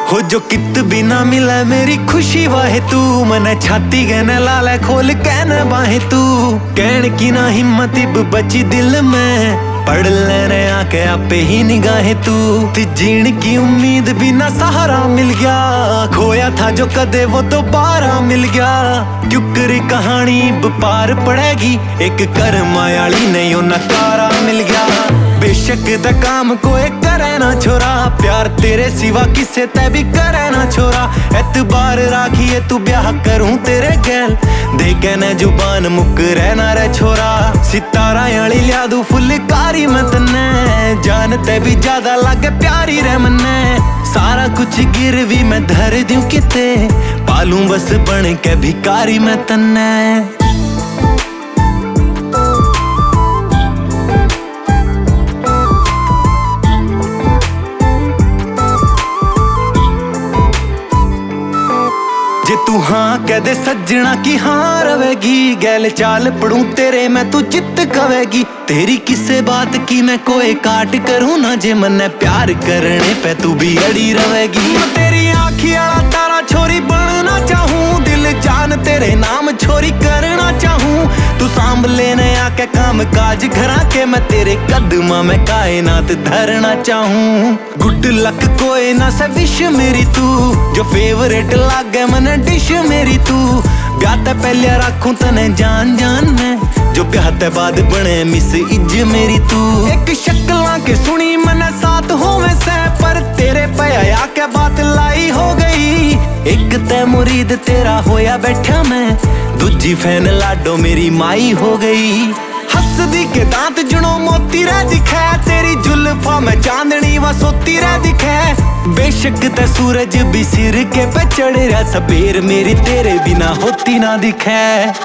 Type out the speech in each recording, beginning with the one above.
हो जो कित भी ना मिला मेरी खुशी वाहे तू, मने छाती कहने लाले खोल कहने बाहे तू। कहन की ना हिम्मत इब बची दिल में, पढ़ लेने आके आपे ही निगाहें तू। थी जीण की उम्मीद भी ना सहारा मिल गया, खोया था जो कदे वो दोबारा मिल गया। क्यों करी कहानी पार पड़ेगी, एक करमायाली नहीं हो नकारा मिल गया। बेशक द काम कोई करे ना छोरा, प्यार तेरे सिवा किसे ते भी करे ना छोरा। एतबार राखिए तू ब्याह करूं तेरे गैल, दे कहने जुबान मुक रहना रे छोरा। सितारा याली लिया दू फुलकारी मैं तन्ने, जानते भी ज्यादा लागे प्यारी रे मन्ने। सारा कुछ गिरवी मैं धर दूं किते, पालूं बस बन के भिकारी मैं तन्ने। जे तू हाँ कह दे सज्जना की हाँ रवेगी, गैल चाल पढ़ूं तेरे मैं तू चित्त कवेगी। तेरी किसे बात की मैं कोई काट करूं ना, जे मन्ने प्यार करने पे तू भी अड़ी रवेगी। मैं तेरी आँखी आला तारा छोरी बनना चाहूं, दिल जान तेरे नाम छोरी करना चाहूं। तू सांभ लेने आके काम काज घरा के, मैं तेरे कदमा में कायनात धरना चाहूं। गुड लक कोई ना से विश मेरी तू, जो फेवरेट लागे मने डिश मेरी तू। ब्याह ते पहले रखूं तने जान जान में, जो ब्याह ते बाद बने मिस इज मेरी तू। एक शक्लां के सुनी मने साथ होवे से, पर तेरे पया के बात लाई हो गई। एक ते मुरीद तेरा होया बैठा मैं, दूजी फैन लाडो मेरी माई हो गई। हसदी के दांत जुड़ो मोती रह दिखे, तेरी जुल्फा में चांदनी व सोती रह दिखे। बेशक ते सूरज भी सिर के पे चढ़ रहा, सबेर मेरी तेरे बिना होती ना दिखे।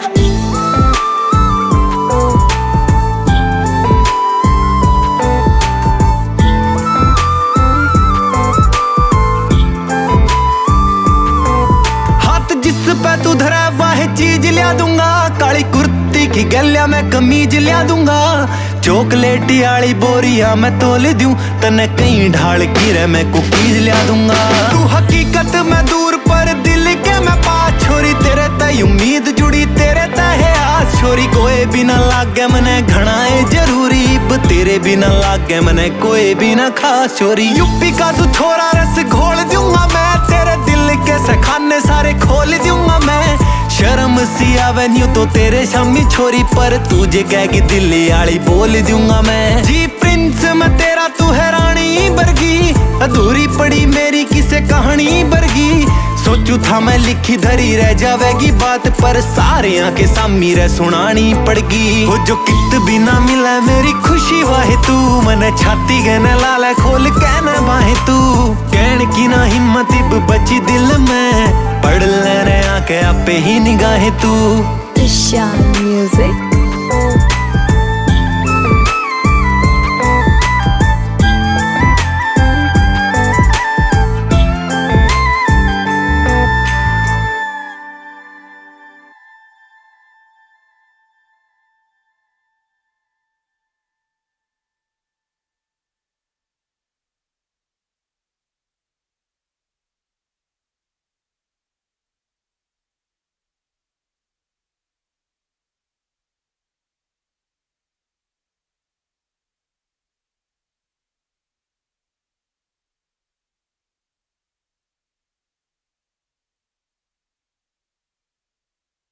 हाथ जिस पे तू धरा वाह चीज लिया दूंगा, काली कुर्ती की गलिया में कमीज लिया दूंगा। चॉकलेटी आली बोरिया मैं तोल दूं, तने कहीं ढाल की रे मैं कुकीज लिया दूंगा। तू हकीकत में दूर पर दिल के मैं पास, छोरी तेरे तय उम्मीद जुड़ी तेरे तय है आस। छोरी कोई भी ना लागे मने घणाए जरूरी, तेरे भी ना लागे मने कोई भी ना खास। छोरी यूपी का तू छोरा रस घोल दूंगा मैं, तेरे दिल के सखाने सारे खोल दूंगा मैं। शर्म सी आवे न्यू तो तेरे शामी छोरी, पर तुझे कह के दिल आली बोल दूंगा मैं। जी प्रिंस मैं तेरा तू है रानी बरगी, अधूरी पड़ी मेरी किसे कहानी बरगी। सोचू था मैं लिखी धरी रह जावेगी बात, पर सारे आके सामी रे सुनानी पड़गी। हो जो कित भी ना मिला मेरी खुशी वाहे तू, मने छाती कहने लाले खोल कहने बाहे तू। कहन की ना हिम्मत इब बची दिल में, पढ़ लेने आके आपे ही निगाहें तू। Ishan Music।